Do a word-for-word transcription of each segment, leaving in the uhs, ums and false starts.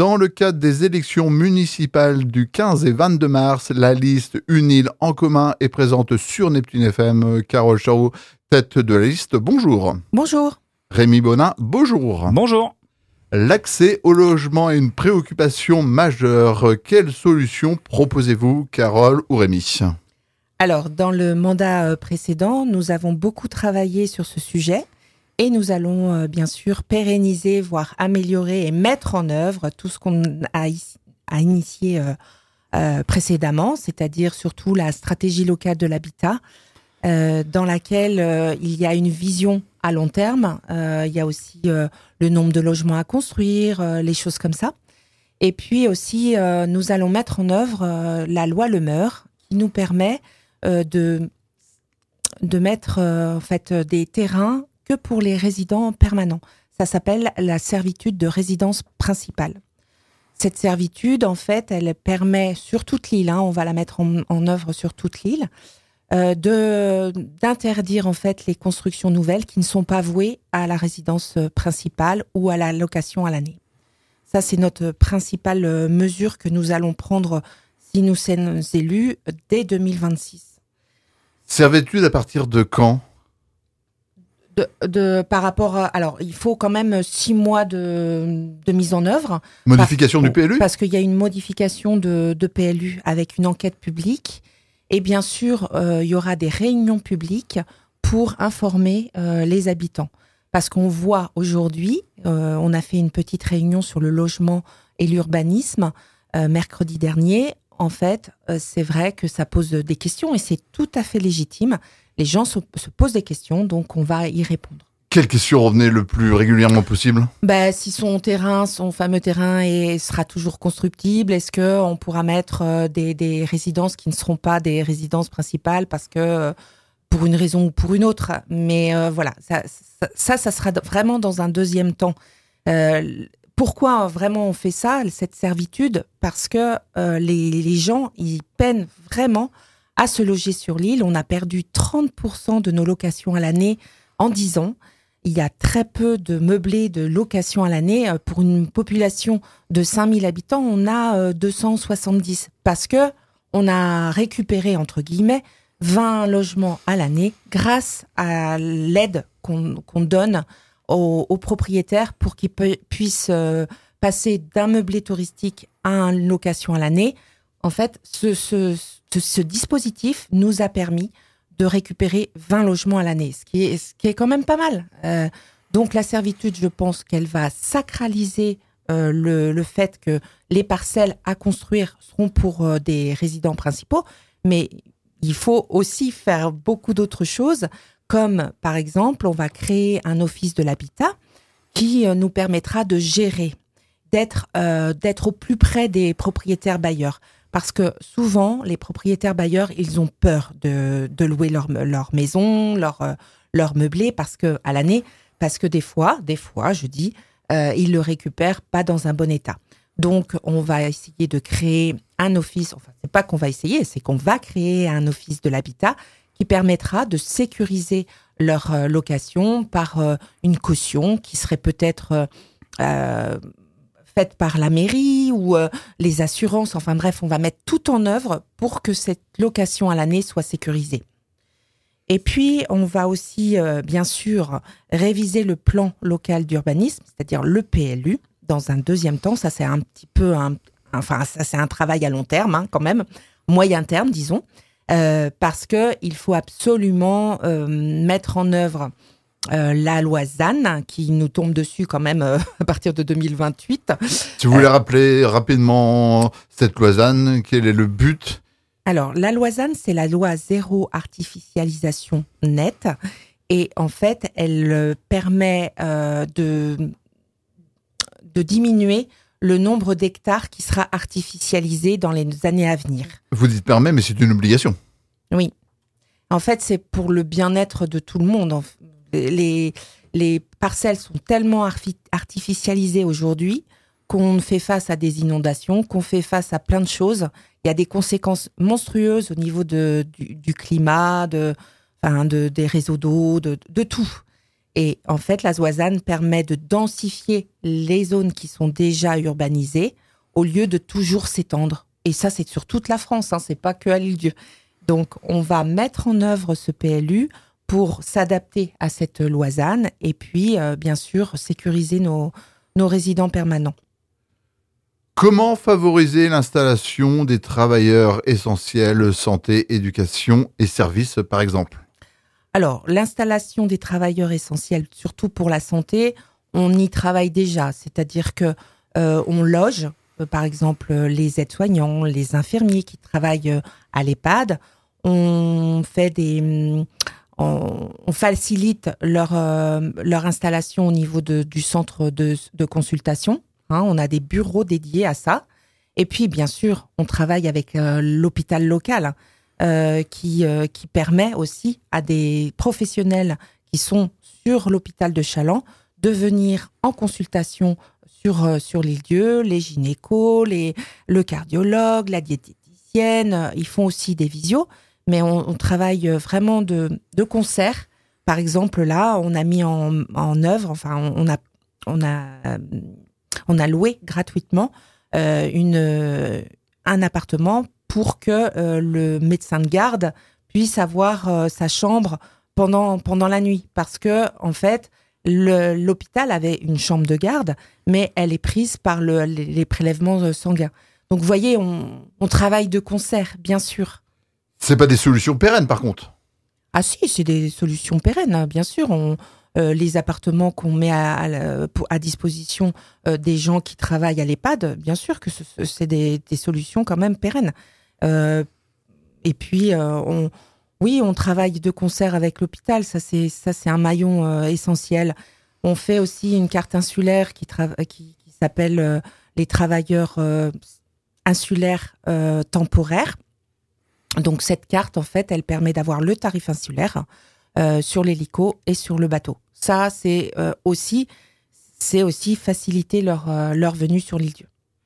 Dans le cadre des élections municipales du quinze et vingt-deux mars, la liste Une île en commun est présente sur Neptune F M. Carole Charroux, tête de la liste, bonjour. Bonjour. Rémi Bonin, bonjour. Bonjour. L'accès au logement est une préoccupation majeure. Quelles solutions proposez-vous, Carole ou Rémi ? Alors, dans le mandat précédent, nous avons beaucoup travaillé sur ce sujet et nous allons euh, bien sûr pérenniser, voire améliorer et mettre en œuvre tout ce qu'on a, a initié euh, euh, précédemment, c'est-à-dire surtout la stratégie locale de l'habitat, euh, dans laquelle euh, il y a une vision à long terme. Euh, il y a aussi euh, le nombre de logements à construire, euh, les choses comme ça. Et puis aussi, euh, nous allons mettre en œuvre euh, la loi Le Meur, qui nous permet euh, de, de mettre euh, en fait, des terrains que pour les résidents permanents. Ça s'appelle la servitude de résidence principale. Cette servitude, en fait, elle permet sur toute l'île, hein, on va la mettre en, en œuvre sur toute l'île, euh, de, d'interdire en fait les constructions nouvelles qui ne sont pas vouées à la résidence principale ou à la location à l'année. Ça, c'est notre principale mesure que nous allons prendre si nous sommes élus dès deux mille vingt-six. Servitude à partir de quand ? De, de, par rapport à, alors, il faut quand même six mois de, de mise en œuvre. Modification parce, du P L U ? Parce qu'il y a une modification de, de P L U avec une enquête publique. Et bien sûr, euh, il y aura des réunions publiques pour informer euh, les habitants. Parce qu'on voit aujourd'hui, euh, on a fait une petite réunion sur le logement et l'urbanisme euh, mercredi dernier. En fait, euh, c'est vrai que ça pose des questions et c'est tout à fait légitime. Les gens se, se posent des questions, donc on va y répondre. Quelles questions revenaient le plus régulièrement possible ? Ben, si son terrain, son fameux terrain est, sera toujours constructible, est-ce qu'on pourra mettre euh, des, des résidences qui ne seront pas des résidences principales parce que, euh, pour une raison ou pour une autre. Mais euh, voilà, ça, ça, ça, ça sera vraiment dans un deuxième temps. Euh, pourquoi vraiment on fait ça, cette servitude ? Parce que euh, les, les gens, ils peinent vraiment à se loger sur l'île. On a perdu trente pour cent de nos locations à l'année en dix ans. Il y a très peu de meublés de location à l'année. Pour une population de cinq mille habitants, on a deux cent soixante-dix. Parce que on a récupéré, entre guillemets, vingt logements à l'année grâce à l'aide qu'on, qu'on donne aux, aux propriétaires pour qu'ils pe- puissent euh, passer d'un meublé touristique à une location à l'année. En fait, ce, ce, ce, ce dispositif nous a permis de récupérer vingt logements à l'année, ce qui est, ce qui est quand même pas mal. Euh, donc la servitude, je pense qu'elle va sacraliser euh, le, le fait que les parcelles à construire seront pour euh, des résidents principaux, mais il faut aussi faire beaucoup d'autres choses, comme par exemple, on va créer un office de l'habitat qui euh, nous permettra de gérer, d'être, euh, d'être au plus près des propriétaires bailleurs. Parce que souvent, les propriétaires bailleurs, ils ont peur de, de louer leur, leur maison, leur, leur meublé, parce que, à l'année, parce que des fois, des fois, je dis, euh, ils le récupèrent pas dans un bon état. Donc, on va essayer de créer un office, enfin, c'est pas qu'on va essayer, c'est qu'on va créer un office de l'habitat qui permettra de sécuriser leur euh, location par euh, une caution qui serait peut-être euh, euh, faite par la mairie ou euh, les assurances. Enfin bref, on va mettre tout en œuvre pour que cette location à l'année soit sécurisée. Et puis, on va aussi, euh, bien sûr, réviser le plan local d'urbanisme, c'est-à-dire le P L U, dans un deuxième temps. Ça, c'est un petit peu un, enfin, ça, c'est un travail à long terme, hein, quand même, moyen terme, disons, euh, parce qu'il faut absolument euh, mettre en œuvre Euh, la loi Z A N, qui nous tombe dessus quand même euh, à partir de deux mille vingt-huit. Si vous voulez euh, rappeler rapidement cette loi Z A N, quel est le but ? Alors, la loi Z A N, c'est la loi zéro artificialisation nette. Et en fait, elle euh, permet euh, de, de diminuer le nombre d'hectares qui sera artificialisé dans les années à venir. Vous dites permet, mais c'est une obligation. Oui. En fait, c'est pour le bien-être de tout le monde. En fait. Les, les parcelles sont tellement artificialisées aujourd'hui qu'on fait face à des inondations, qu'on fait face à plein de choses. Il y a des conséquences monstrueuses au niveau de, du, du climat, de, enfin de, des réseaux d'eau, de, de tout. Et en fait, la Zoazane permet de densifier les zones qui sont déjà urbanisées au lieu de toujours s'étendre. Et ça, c'est sur toute la France, hein, c'est pas que à l'Île-Dieu. Donc, on va mettre en œuvre ce P L U pour s'adapter à cette Loazane et puis, euh, bien sûr, sécuriser nos, nos résidents permanents. Comment favoriser l'installation des travailleurs essentiels, santé, éducation et services, par exemple ? Alors, l'installation des travailleurs essentiels, surtout pour la santé, on y travaille déjà. C'est-à-dire que euh, on loge, euh, par exemple, les aides-soignants, les infirmiers qui travaillent euh, à l'EHPAD. On fait des, on, on facilite leur euh, leur installation au niveau de, du centre de, de consultation. Hein, on a des bureaux dédiés à ça. Et puis, bien sûr, on travaille avec euh, l'hôpital local. Euh, qui, euh, qui permet aussi à des professionnels qui sont sur l'hôpital de Challans de venir en consultation sur, euh, sur les lieux, les gynécos, les, le cardiologue, la diététicienne. Ils font aussi des visios, mais on, on travaille vraiment de, de concert. Par exemple, là, on a mis en, en œuvre, enfin, on a, on a, on a loué gratuitement euh, une, un appartement pour que euh, le médecin de garde puisse avoir euh, sa chambre pendant, pendant la nuit. Parce que, en fait, le, l'hôpital avait une chambre de garde, mais elle est prise par le, les, les prélèvements sanguins. Donc, vous voyez, on, on travaille de concert, bien sûr. C'est pas des solutions pérennes, par contre. Ah si, c'est des solutions pérennes, bien sûr. On, euh, les appartements qu'on met à, à, à disposition euh, des gens qui travaillent à l'EHPAD, bien sûr que ce, c'est des, des solutions quand même pérennes. Euh, et puis, euh, on, oui, on travaille de concert avec l'hôpital. Ça, c'est, ça, c'est un maillon euh, essentiel. On fait aussi une carte insulaire qui, tra- qui, qui s'appelle euh, les travailleurs euh, insulaires euh, temporaires. Donc, cette carte, en fait, elle permet d'avoir le tarif insulaire euh, sur l'hélico et sur le bateau. Ça, c'est euh, aussi, c'est aussi faciliter leur, euh, leur venue sur l'île-Dieu.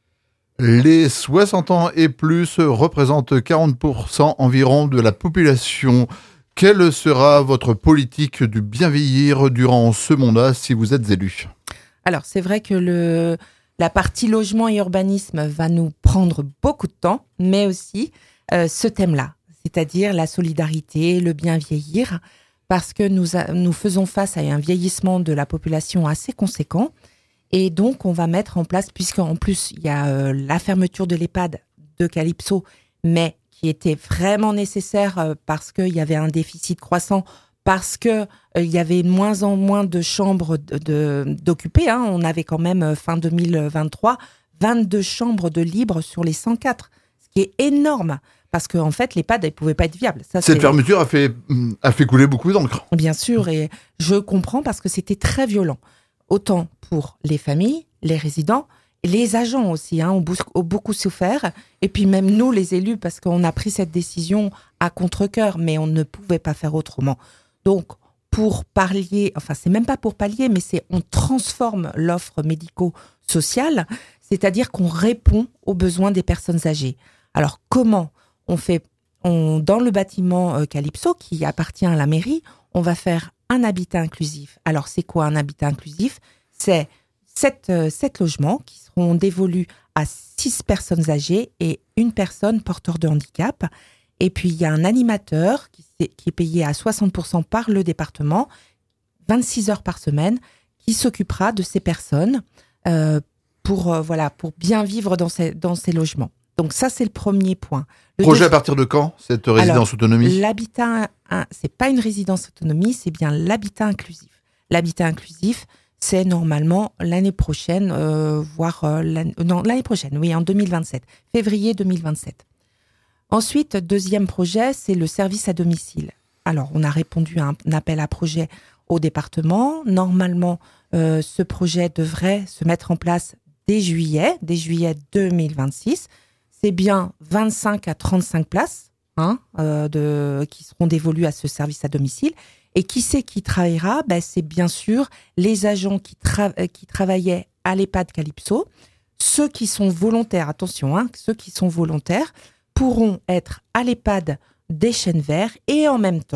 Les soixante ans et plus représentent quarante pour cent environ de la population. Quelle sera votre politique du bien vieillir durant ce mandat si vous êtes élu ? Alors, c'est vrai que le, la partie logement et urbanisme va nous prendre beaucoup de temps, mais aussi euh, ce thème-là, c'est-à-dire la solidarité, le bien vieillir, parce que nous, a, nous faisons face à un vieillissement de la population assez conséquent. Et donc, on va mettre en place, puisqu'en plus, il y a euh, la fermeture de l'EHPAD de Calypso, mais qui était vraiment nécessaire euh, parce qu'il y avait un déficit croissant, parce qu'il euh, y avait de moins en moins de chambres de, de, d'occupées. Hein. On avait quand même, euh, fin deux mille vingt-trois, vingt-deux chambres de libres sur les cent quatre, ce qui est énorme, parce qu'en fait, l'EHPAD, elle ne pouvait pas être viable. Ça, Cette c'est... fermeture a fait, a fait couler beaucoup d'encre. Bien sûr, et je comprends parce que c'était très violent. Autant pour les familles, les résidents, les agents aussi hein, ont, ont beaucoup souffert. Et puis même nous, les élus, parce qu'on a pris cette décision à contre-cœur, mais on ne pouvait pas faire autrement. Donc, pour pallier, enfin, c'est même pas pour pallier, mais c'est on transforme l'offre médico-sociale, c'est-à-dire qu'on répond aux besoins des personnes âgées. Alors, comment on fait on, dans le bâtiment euh, Calypso, qui appartient à la mairie, on va faire un habitat inclusif. Alors, c'est quoi un habitat inclusif ? C'est sept, euh, sept logements qui seront dévolus à six personnes âgées et une personne porteur de handicap. Et puis, il y a un animateur qui, qui est payé à soixante pour cent par le département, vingt-six heures par semaine, qui s'occupera de ces personnes euh, pour, euh, voilà, pour bien vivre dans ces, dans ces logements. Donc ça, c'est le premier point. Le Projet deux... à partir de quand, cette résidence Alors, autonomie ? L'habitat, c'est pas une résidence autonomie, c'est bien l'habitat inclusif. L'habitat inclusif, c'est normalement l'année prochaine, euh, voire euh, l'année, non, l'année prochaine, oui, en deux mille vingt-sept, février deux mille vingt-sept. Ensuite, deuxième projet, c'est le service à domicile. Alors, on a répondu à un appel à projet au département. Normalement, euh, ce projet devrait se mettre en place dès juillet, dès juillet deux mille vingt-six. C'est bien vingt-cinq à trente-cinq places hein, euh, de, qui seront dévolues à ce service à domicile. Et qui c'est qui travaillera ? Ben, c'est bien sûr les agents qui, tra- qui travaillaient à l'EHPAD Calypso. Ceux qui sont volontaires, attention, hein, ceux qui sont volontaires pourront être à l'EHPAD des Chênes Verts et en même temps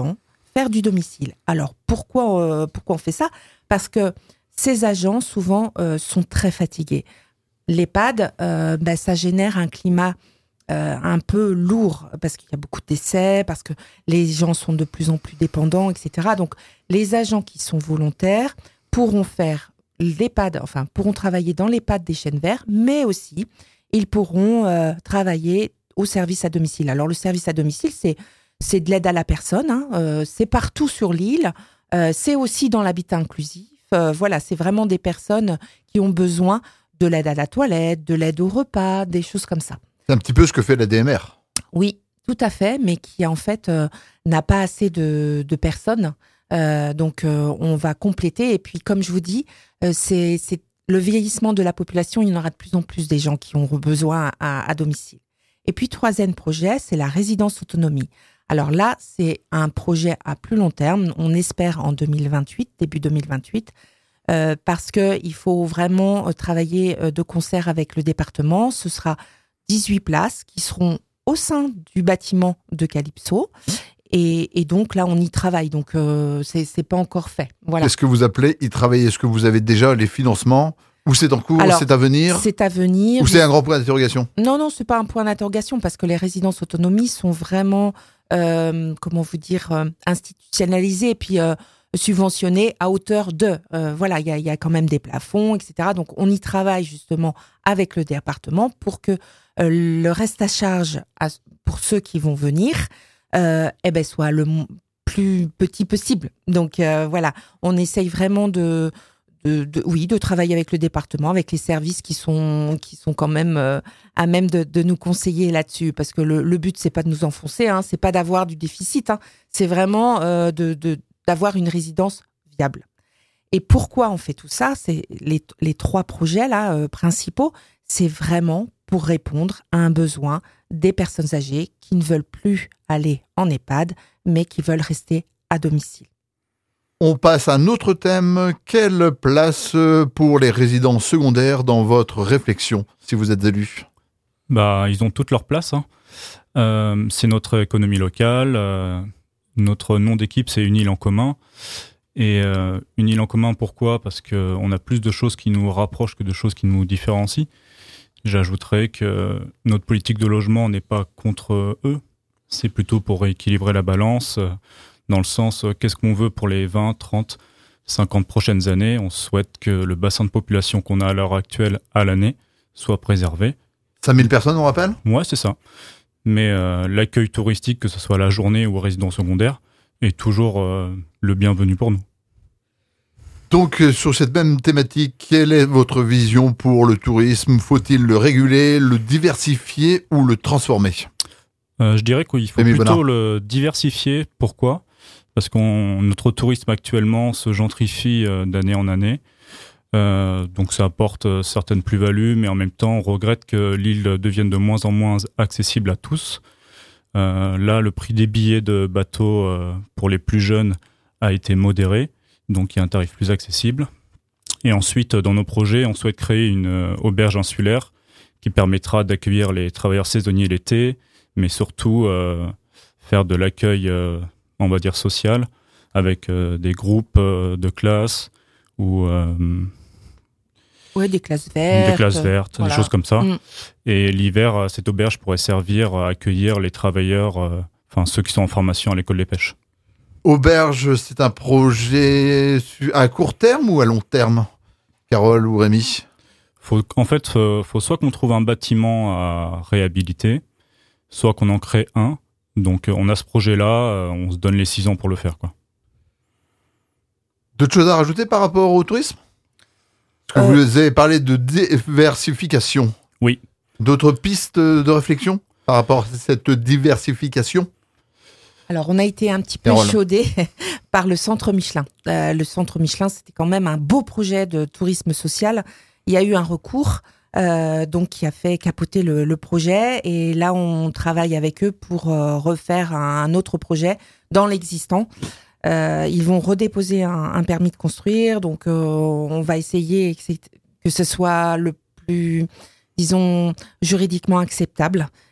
faire du domicile. Alors, pourquoi, euh, pourquoi on fait ça ? Parce que ces agents, souvent, euh, sont très fatigués. L'EHPAD, euh, ben, ça génère un climat euh, un peu lourd, parce qu'il y a beaucoup de décès, parce que les gens sont de plus en plus dépendants, et cetera. Donc, les agents qui sont volontaires pourront faire l'EHPAD, enfin, pourront travailler dans l'EHPAD des Chênes Verts, mais aussi, ils pourront euh, travailler au service à domicile. Alors, le service à domicile, c'est, c'est de l'aide à la personne, hein, euh, c'est partout sur l'île, euh, c'est aussi dans l'habitat inclusif. Euh, voilà, c'est vraiment des personnes qui ont besoin de l'aide à la toilette, de l'aide au repas, des choses comme ça. C'est un petit peu ce que fait la D M R. Oui, tout à fait, mais qui en fait euh, n'a pas assez de, de personnes. Euh, donc, euh, on va compléter. Et puis, comme je vous dis, euh, c'est, c'est le vieillissement de la population. Il y en aura de plus en plus des gens qui auront besoin à, à domicile. Et puis, troisième projet, c'est la résidence autonomie. Alors là, c'est un projet à plus long terme. On espère en deux mille vingt-huit, début deux mille vingt-huit, euh, parce qu'il faut vraiment travailler de concert avec le département. Ce sera dix-huit places qui seront au sein du bâtiment de Calypso. Et, et donc là, on y travaille. Donc, euh, c'est, c'est pas encore fait. Voilà. Qu'est-ce que vous appelez y travailler ? Est-ce que vous avez déjà les financements ? Ou c'est en cours ? Alors, c'est à venir ? C'est à venir. Ou c'est un grand point d'interrogation ? Non, non, c'est pas un point d'interrogation parce que les résidences autonomie sont vraiment, euh, comment vous dire, euh, institutionnalisées et puis euh, subventionnées à hauteur de. Euh, voilà, il y a, y a quand même des plafonds, et cetera. Donc, on y travaille justement avec le département pour que euh, le reste à charge à, pour ceux qui vont venir euh, eh ben, soit le plus petit possible. Donc, euh, voilà, on essaye vraiment de... De, de, oui, de travailler avec le département, avec les services qui sont, qui sont quand même euh, à même de, de nous conseiller là-dessus. Parce que le, le but, c'est pas de nous enfoncer, hein, c'est pas d'avoir du déficit, hein, c'est vraiment euh, de, de, d'avoir une résidence viable. Et pourquoi on fait tout ça ? C'est les, les trois projets là euh, principaux, c'est vraiment pour répondre à un besoin des personnes âgées qui ne veulent plus aller en EHPAD, mais qui veulent rester à domicile. On passe à un autre thème. Quelle place pour les résidents secondaires dans votre réflexion, si vous êtes élu ? Bah, ils ont toute leur place. Hein. Euh, c'est notre économie locale. Euh, notre nom d'équipe, c'est Une île en commun. Et euh, Une île en commun, pourquoi ? Parce qu'on a plus de choses qui nous rapprochent que de choses qui nous différencient. J'ajouterais que notre politique de logement n'est pas contre eux. C'est plutôt pour rééquilibrer la balance. Dans le sens, euh, qu'est-ce qu'on veut pour les vingt, trente, cinquante prochaines années ? On souhaite que le bassin de population qu'on a à l'heure actuelle à l'année soit préservé. cinq mille personnes, on rappelle ? Ouais, c'est ça. Mais euh, l'accueil touristique, que ce soit à la journée ou au résident secondaire, est toujours euh, le bienvenu pour nous. Donc, euh, sur cette même thématique, quelle est votre vision pour le tourisme ? Faut-il le réguler, le diversifier ou le transformer ? euh, Je dirais qu'il faut Rémi plutôt Bonnard. le diversifier. Pourquoi ? Parce que notre tourisme actuellement se gentrifie euh, d'année en année. Euh, donc ça apporte euh, certaines plus-values, mais en même temps, on regrette que l'île devienne de moins en moins accessible à tous. Euh, là, le prix des billets de bateau euh, pour les plus jeunes a été modéré, donc il y a un tarif plus accessible. Et ensuite, dans nos projets, on souhaite créer une euh, auberge insulaire qui permettra d'accueillir les travailleurs saisonniers l'été, mais surtout euh, faire de l'accueil euh, on va dire social, avec euh, des groupes euh, de classes ou euh, oui, des classes vertes, des classes vertes, voilà. Des choses comme ça. Mm. Et l'hiver, cette auberge pourrait servir à accueillir les travailleurs, euh, enfin ceux qui sont en formation à l'école des pêches. Auberge, c'est un projet à court terme ou à long terme ? Carole ou Rémi ? Faut, en fait, il faut, faut soit qu'on trouve un bâtiment à réhabiliter, soit qu'on en crée un. Donc on a ce projet-là, on se donne les six ans pour le faire, quoi. D'autres choses à rajouter par rapport au tourisme ? Parce que euh... vous avez parlé de diversification. Oui. D'autres pistes de réflexion par rapport à cette diversification ? Alors, on a été un petit peu échaudé par le Centre Michelin. Euh, le Centre Michelin, c'était quand même un beau projet de tourisme social. Il y a eu un recours euh, donc qui a fait capoter le, le projet. Et là, on travaille avec eux pour euh, refaire un, un autre projet dans l'existant. Euh, ils vont redéposer un, un permis de construire. Donc, euh, on va essayer que, que ce soit le plus, disons, juridiquement acceptable.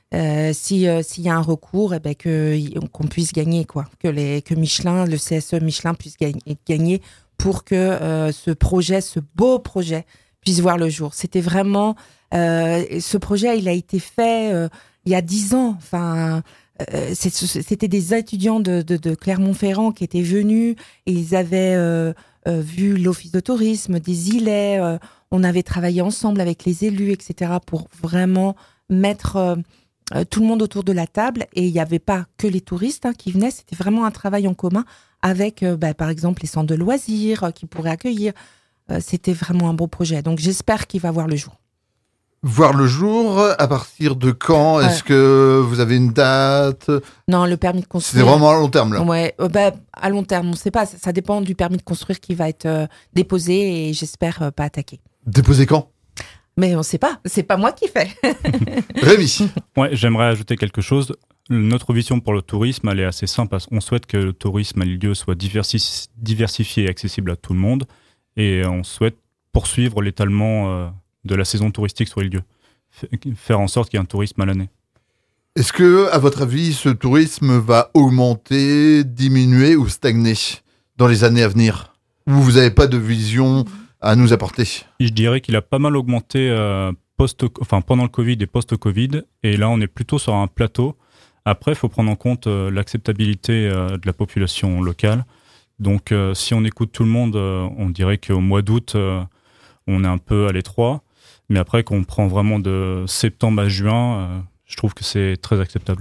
Euh, si euh, s'il y a un recours, eh ben que qu'on puisse gagner quoi, que les que Michelin, le C S E Michelin puisse gagner, gagner pour que euh, ce projet, ce beau projet, puisse voir le jour. C'était vraiment euh, ce projet, il a été fait euh, il y a dix ans. Enfin, euh, c'est, c'était des étudiants de, de, de Clermont-Ferrand qui étaient venus et ils avaient euh, euh, vu l'office de tourisme, des îlets. Euh, on avait travaillé ensemble avec les élus, et cetera, pour vraiment mettre euh, Euh, tout le monde autour de la table, et il n'y avait pas que les touristes hein, qui venaient, c'était vraiment un travail en commun avec, euh, bah, par exemple, les centres de loisirs euh, qui pourraient accueillir. Euh, c'était vraiment un beau projet. Donc, j'espère qu'il va voir le jour. Voir le jour, à partir de quand ? Est-ce ouais. que vous avez une date ? Non, le permis de construire. C'est vraiment à long terme, là ? Ouais, euh, bah, à long terme, on ne sait pas. Ça, ça dépend du permis de construire qui va être euh, déposé et j'espère euh, pas attaqué. Déposé quand ? Mais on ne sait pas, c'est pas moi qui fais. Rémi. Ouais, j'aimerais ajouter quelque chose. Notre vision pour le tourisme, elle est assez simple. On souhaite que le tourisme à l'île-Dieu soit diversi- diversifié et accessible à tout le monde. Et on souhaite poursuivre l'étalement euh, de la saison touristique sur l'île-Dieu. F- faire en sorte qu'il y ait un tourisme à l'année. Est-ce que, à votre avis, ce tourisme va augmenter, diminuer ou stagner dans les années à venir ? Ou vous n'avez pas de vision à nous apporter ? Je dirais qu'il a pas mal augmenté euh, post, enfin, pendant le Covid et post-Covid. Et là, on est plutôt sur un plateau. Après, il faut prendre en compte euh, l'acceptabilité euh, de la population locale. Donc, euh, si on écoute tout le monde, euh, on dirait qu'au mois d'août, euh, on est un peu à l'étroit. Mais après, qu'on prend vraiment de septembre à juin, euh, je trouve que c'est très acceptable.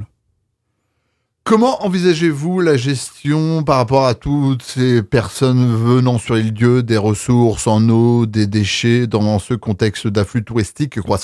Comment envisagez-vous la gestion par rapport à toutes ces personnes venant sur l'île-Dieu, des ressources en eau, des déchets, dans ce contexte d'afflux touristique croissant ?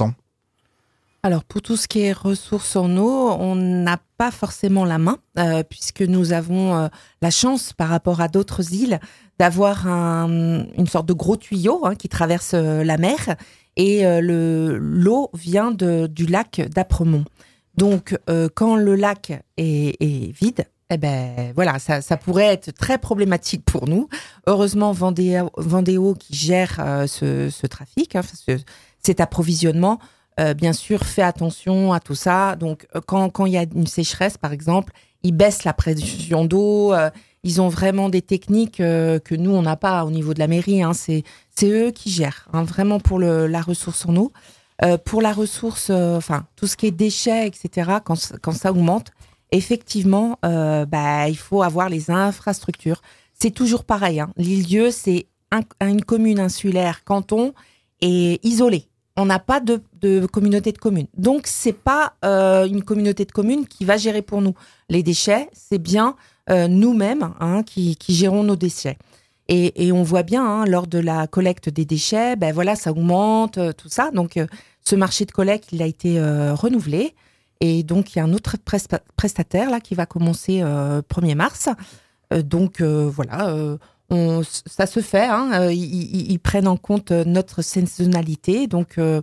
Alors, pour tout ce qui est ressources en eau, on n'a pas forcément la main, euh, puisque nous avons euh, la chance, par rapport à d'autres îles, d'avoir un, une sorte de gros tuyau hein, qui traverse euh, la mer, et euh, le, l'eau vient de, du lac d'Apremont. Donc, euh, quand le lac est, est vide, eh ben voilà, ça, ça pourrait être très problématique pour nous. Heureusement, Vendéo, Vendéo qui gère euh, ce, ce trafic, hein, ce, cet approvisionnement, euh, bien sûr, fait attention à tout ça. Donc, euh, quand quand il y a une sécheresse, par exemple, ils baissent la pression d'eau. Euh, ils ont vraiment des techniques euh, que nous on n'a pas au niveau de la mairie. Hein, c'est c'est eux qui gèrent, hein, vraiment pour le, la ressource en eau. Euh, pour la ressource, euh, enfin tout ce qui est déchets, et cetera. Quand quand ça augmente, effectivement, euh, bah il faut avoir les infrastructures. C'est toujours pareil. Hein. L'île-Dieu, c'est un, une commune insulaire, canton, et isolée. On n'a pas de, de communauté de communes. Donc c'est pas euh, une communauté de communes qui va gérer pour nous les déchets. C'est bien euh, nous-mêmes hein, qui, qui gérons nos déchets. Et, et on voit bien, hein, lors de la collecte des déchets, ben voilà, ça augmente, euh, tout ça. Donc, euh, ce marché de collecte, il a été euh, renouvelé. Et donc, il y a un autre presta- prestataire là qui va commencer euh, premier mars. Euh, donc, euh, voilà, euh, on, ça se fait. Hein, euh, ils, ils prennent en compte notre saisonnalité. Donc, euh,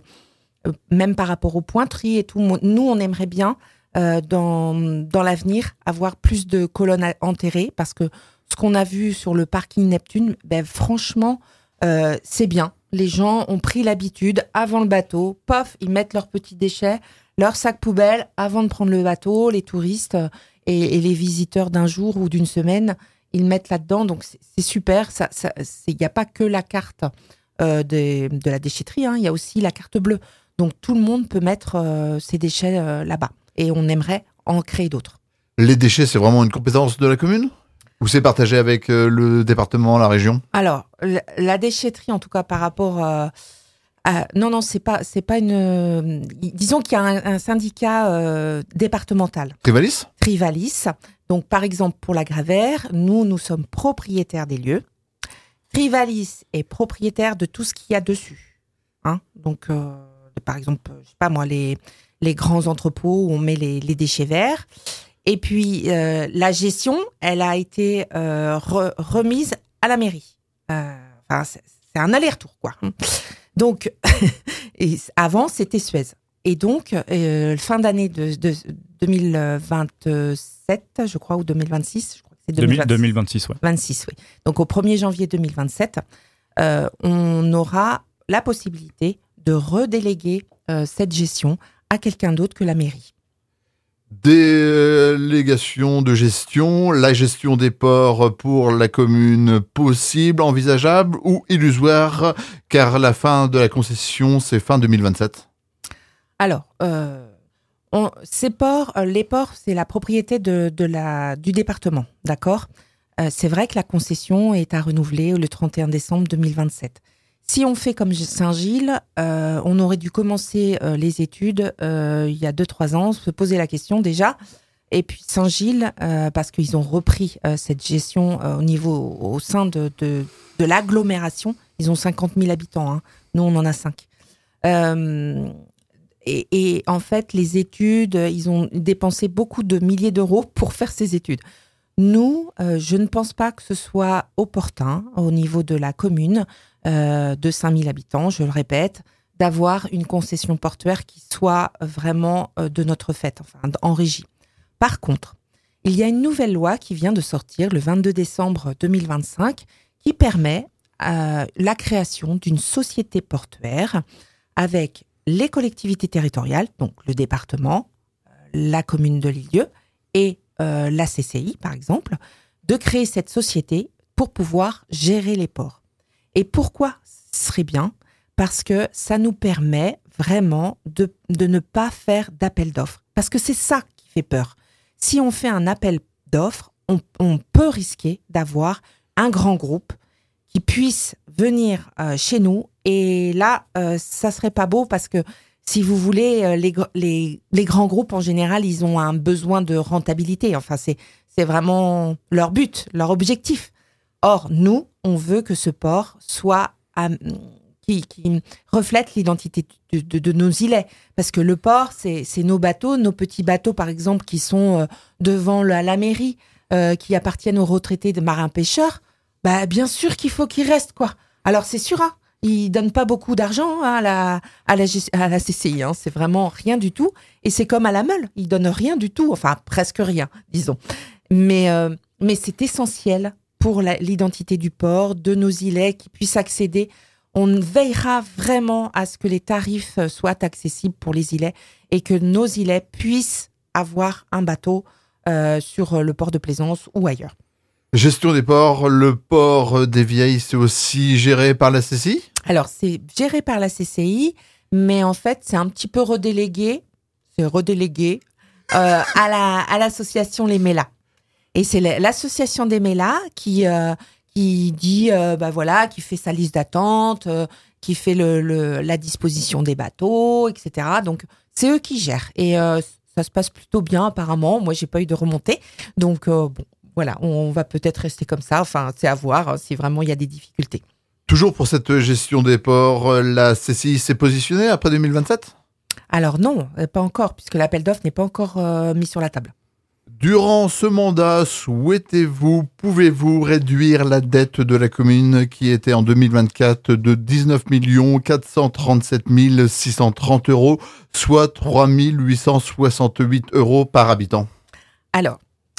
même par rapport aux pointeries et tout, nous, on aimerait bien, euh, dans, dans l'avenir, avoir plus de colonnes enterrées parce que ce qu'on a vu sur le parking Neptune, ben franchement, euh, c'est bien. Les gens ont pris l'habitude, avant le bateau, pof, ils mettent leurs petits déchets, leurs sacs poubelles, avant de prendre le bateau, les touristes et, et les visiteurs d'un jour ou d'une semaine, ils mettent là-dedans. Donc, c'est, c'est super. Ça, ça, il n'y a pas que la carte euh, des, de la déchetterie, hein, il y a aussi la carte bleue. Donc, tout le monde peut mettre euh, ses déchets euh, là-bas. Et on aimerait en créer d'autres. Les déchets, c'est vraiment une compétence de la commune ? Ou c'est partagé avec euh, le département, la région ? Alors, la, la déchetterie, en tout cas, par rapport euh, à... Non, non, c'est pas, c'est pas une... Euh, disons qu'il y a un, un syndicat euh, départemental. Trivalis ? Trivalis. Donc, par exemple, pour la Gravère, nous, nous sommes propriétaires des lieux. Trivalis est propriétaire de tout ce qu'il y a dessus. Hein Donc, euh, par exemple, je sais pas moi, les, les grands entrepôts où on met les, les déchets verts. Et puis, euh, la gestion, elle a été euh, re- remise à la mairie. Euh, enfin, c'est, c'est un aller-retour, quoi. Donc, et avant, c'était Suez. Et donc, euh, fin d'année de, de deux mille vingt-sept, je crois, ou deux mille vingt-six, je crois que c'est deux mille vingt-six. deux mille vingt-six, ouais. vingt-six, oui. Donc, au premier janvier deux mille vingt-sept, euh, on aura la possibilité de redéléguer euh, cette gestion à quelqu'un d'autre que la mairie. Délégation de gestion, la gestion des ports pour la commune possible, envisageable ou illusoire, car la fin de la concession, c'est fin deux mille vingt-sept. Alors, euh, on, ces ports, euh, les ports, c'est la propriété de, de la, du département, d'accord ? euh, C'est vrai que la concession est à renouveler le trente et un décembre deux mille vingt-sept. Si on fait comme Saint-Gilles, euh, on aurait dû commencer euh, les études euh, il y a deux trois ans, se poser la question déjà. Et puis Saint-Gilles, euh, parce qu'ils ont repris euh, cette gestion euh, au niveau, au sein de, de, de l'agglomération. Ils ont cinquante mille habitants, hein. Nous on en a cinq. Euh, et, et en fait, les études, ils ont dépensé beaucoup de milliers d'euros pour faire ces études. Nous, euh, je ne pense pas que ce soit opportun au niveau de la commune euh, de cinq mille habitants, je le répète, d'avoir une concession portuaire qui soit vraiment euh, de notre fait, enfin en régie. Par contre, il y a une nouvelle loi qui vient de sortir le vingt-deux décembre deux mille vingt-cinq qui permet euh, la création d'une société portuaire avec les collectivités territoriales, donc le département, la commune de Lisieux et euh, la C C I, par exemple, de créer cette société pour pouvoir gérer les ports. Et pourquoi ce serait bien ? Parce que ça nous permet vraiment de, de ne pas faire d'appel d'offres. Parce que c'est ça qui fait peur. Si on fait un appel d'offres, on, on peut risquer d'avoir un grand groupe qui puisse venir euh, chez nous. Et là, euh, ça serait pas beau parce que, si vous voulez, euh, les, les, les grands groupes, en général, ils ont un besoin de rentabilité. Enfin, c'est, c'est vraiment leur but, leur objectif. Or, nous, on veut que ce port soit euh, qui, qui reflète l'identité de, de, de nos îlets. Parce que le port, c'est, c'est nos bateaux, nos petits bateaux, par exemple, qui sont euh, devant la, la mairie, euh, qui appartiennent aux retraités de marins-pêcheurs. Bah, bien sûr qu'il faut qu'ils restent, quoi. Alors, c'est sûr, hein, ils donnent pas beaucoup d'argent hein, à, la, à, la, à la C C I. Hein, c'est vraiment rien du tout. Et c'est comme à la Meule, ils donnent rien du tout. Enfin, presque rien, disons. Mais, euh, mais c'est essentiel pour la, l'identité du port, de nos îlets qui puissent accéder. On veillera vraiment à ce que les tarifs soient accessibles pour les îlets et que nos îlets puissent avoir un bateau euh, sur le port de Plaisance ou ailleurs. Gestion des ports, le port des Vieilles, c'est aussi géré par la C C I ? Alors, c'est géré par la C C I, mais en fait, c'est un petit peu redélégué, c'est redélégué euh, à, la, à l'association Les Mélas. Et c'est l'association des Mélas qui, euh, qui dit, euh, bah voilà, qui fait sa liste d'attente, euh, qui fait le, le, la disposition des bateaux, et cetera. Donc, c'est eux qui gèrent. Et euh, ça se passe plutôt bien, apparemment. Moi, j'ai pas eu de remontée. Donc, euh, bon, voilà, on va peut-être rester comme ça. Enfin, c'est à voir si vraiment il y a des difficultés. Toujours pour cette gestion des ports, la C C I s'est positionnée après deux mille vingt-sept ? Alors non, pas encore, puisque l'appel d'offres n'est pas encore euh, mis sur la table. Durant ce mandat, souhaitez-vous, pouvez-vous réduire la dette de la commune qui était en deux mille vingt-quatre de dix-neuf millions quatre cent trente-sept mille six cent trente euros, soit trois mille huit cent soixante-huit euros par habitant ? Alors,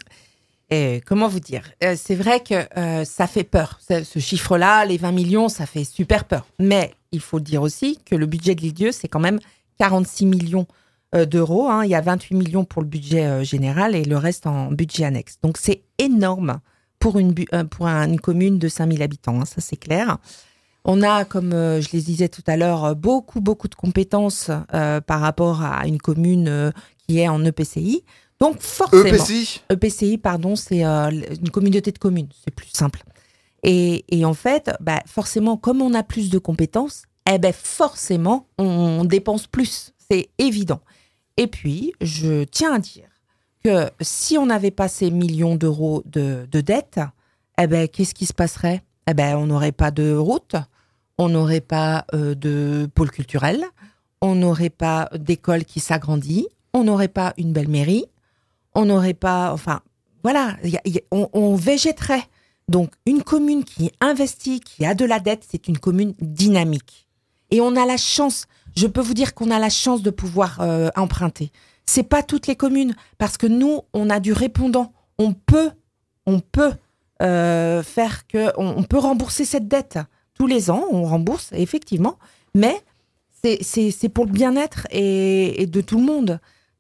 euh, comment vous dire ? euh, C'est vrai que euh, ça fait peur. Ce, ce chiffre-là, les vingt millions, ça fait super peur. Mais il faut dire aussi que le budget de Lisieux, c'est quand même quarante-six millions d'euros. Hein. Il y a vingt-huit millions pour le budget euh, général et le reste en budget annexe. Donc, c'est énorme pour une, euh, pour un, une commune de cinq mille habitants. Hein, ça, c'est clair. On a, comme euh, je les disais tout à l'heure, beaucoup, beaucoup de compétences euh, par rapport à une commune euh, qui est en E P C I. Donc, forcément... E P C I E P C I, pardon, c'est euh, une communauté de communes. C'est plus simple. Et, et en fait, bah, forcément, comme on a plus de compétences, eh ben, forcément, on, on dépense plus. C'est évident. Et puis, je tiens à dire que si on n'avait pas ces millions d'euros de, de dettes, eh ben, qu'est-ce qui se passerait ? Eh ben, on n'aurait pas de route, on n'aurait pas euh, de pôle culturel, on n'aurait pas d'école qui s'agrandit, on n'aurait pas une belle mairie, on n'aurait pas... Enfin, voilà, y a, y a, on, on végéterait. Donc, une commune qui investit, qui a de la dette, c'est une commune dynamique. Et on a la chance... Je peux vous dire qu'on a la chance de pouvoir euh, emprunter. C'est pas toutes les communes, parce que nous, on a du répondant. On peut, on peut euh, faire que, on, on peut rembourser cette dette tous les ans. On rembourse effectivement, mais c'est c'est, c'est pour le bien-être et, et de tout le monde.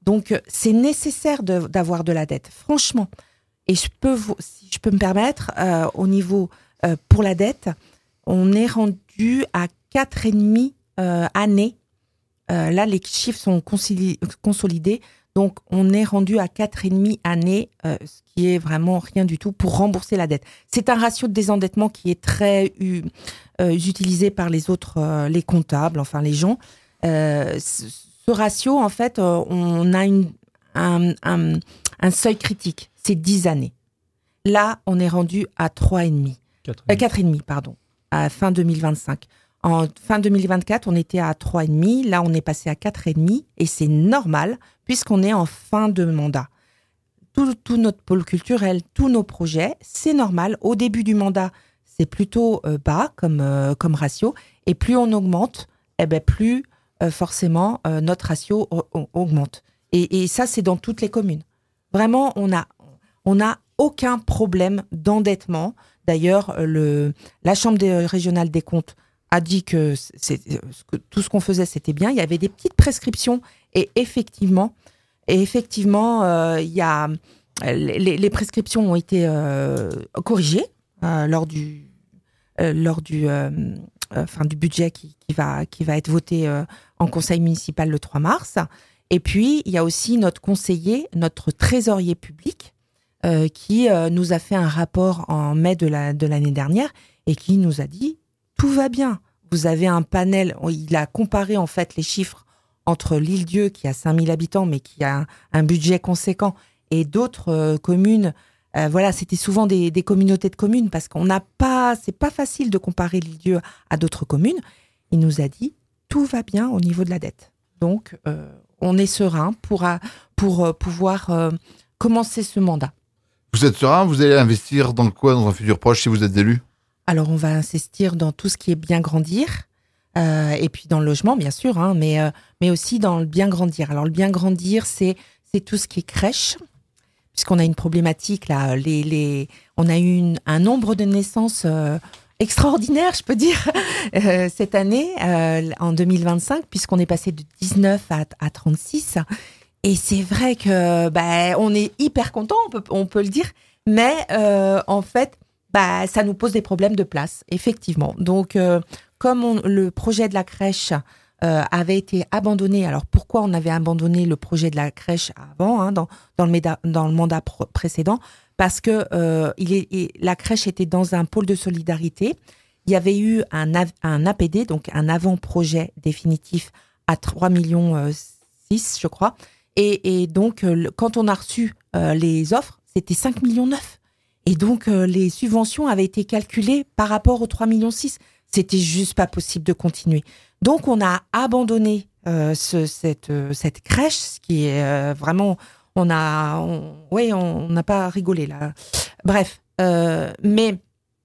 Donc, c'est nécessaire de, d'avoir de la dette, franchement. Et je peux, vous, si je peux me permettre, euh, au niveau euh, pour la dette, on est rendu à quatre et demi euh, années. Euh, là, les chiffres sont consoli- consolidés. Donc, on est rendu à quatre et demi années, euh, ce qui est vraiment rien du tout pour rembourser la dette. C'est un ratio de désendettement qui est très euh, euh, utilisé par les autres, euh, les comptables, enfin les gens. Euh, ce ratio, en fait, euh, on a une, un, un, un seuil critique, c'est dix années. Là, on est rendu à trois et demi. quatre et demi, pardon, à fin deux mille vingt-cinq. En fin deux mille vingt-quatre, on était à trois et demi. Là, on est passé à quatre et demi. Et c'est normal, puisqu'on est en fin de mandat. Tout, tout notre pôle culturel, tous nos projets, c'est normal. Au début du mandat, c'est plutôt euh, bas comme, euh, comme ratio. Et plus on augmente, eh ben, plus euh, forcément euh, notre ratio o- augmente. Et, et ça, c'est dans toutes les communes. Vraiment, on a, on a aucun problème d'endettement. D'ailleurs, le, la Chambre des, régionale des comptes a dit que, c'est, que tout ce qu'on faisait, c'était bien. Il y avait des petites prescriptions et effectivement, et effectivement, euh, il y a, les, les prescriptions ont été euh, corrigées euh, lors du, euh, lors du, euh, euh, enfin, du budget qui, qui, va, qui va être voté euh, en conseil municipal le trois mars. Et puis, il y a aussi notre conseiller, notre trésorier public, euh, qui euh, nous a fait un rapport en mai de, la, de l'année dernière et qui nous a dit tout va bien. Vous avez un panel, il a comparé en fait les chiffres entre l'Île-Dieu qui a cinq mille habitants mais qui a un, un budget conséquent et d'autres euh, communes. Euh, voilà, c'était souvent des, des communautés de communes parce qu'on n'a pas, c'est pas facile de comparer l'Île-Dieu à d'autres communes. Il nous a dit tout va bien au niveau de la dette. Donc, euh, on est serein pour, pour euh, pouvoir euh, commencer ce mandat. Vous êtes serein, vous allez investir dans quoi dans un futur proche si vous êtes élu ? Alors, on va investir dans tout ce qui est bien grandir, euh, et puis dans le logement, bien sûr, hein, mais, euh, mais aussi dans le bien grandir. Alors, le bien grandir, c'est, c'est tout ce qui est crèche, puisqu'on a une problématique, là, les, les, on a eu une, un nombre de naissances euh, extraordinaire, je peux dire, euh, cette année, euh, en deux mille vingt-cinq, puisqu'on est passé de dix-neuf à, à trente-six. Et c'est vrai que bah, on est hyper content, on peut, on peut le dire, mais euh, en fait, bah, ça nous pose des problèmes de place, effectivement. Donc, euh, comme on, le projet de la crèche euh, avait été abandonné, alors pourquoi on avait abandonné le projet de la crèche avant, hein, dans, dans, le méda, dans le mandat pr- précédent, parce que euh, il est, il, la crèche était dans un pôle de solidarité. Il y avait eu un, un A P D, donc un avant-projet définitif à trois millions six, je crois. Et, et donc, euh, quand on a reçu euh, les offres, c'était cinq millions neuf. Et donc, euh, les subventions avaient été calculées par rapport aux trois millions six. C'était juste pas possible de continuer. Donc, on a abandonné euh, ce, cette, euh, cette crèche, ce qui est euh, vraiment... On a... On, oui, on n'a pas rigolé, là. Bref, euh, mais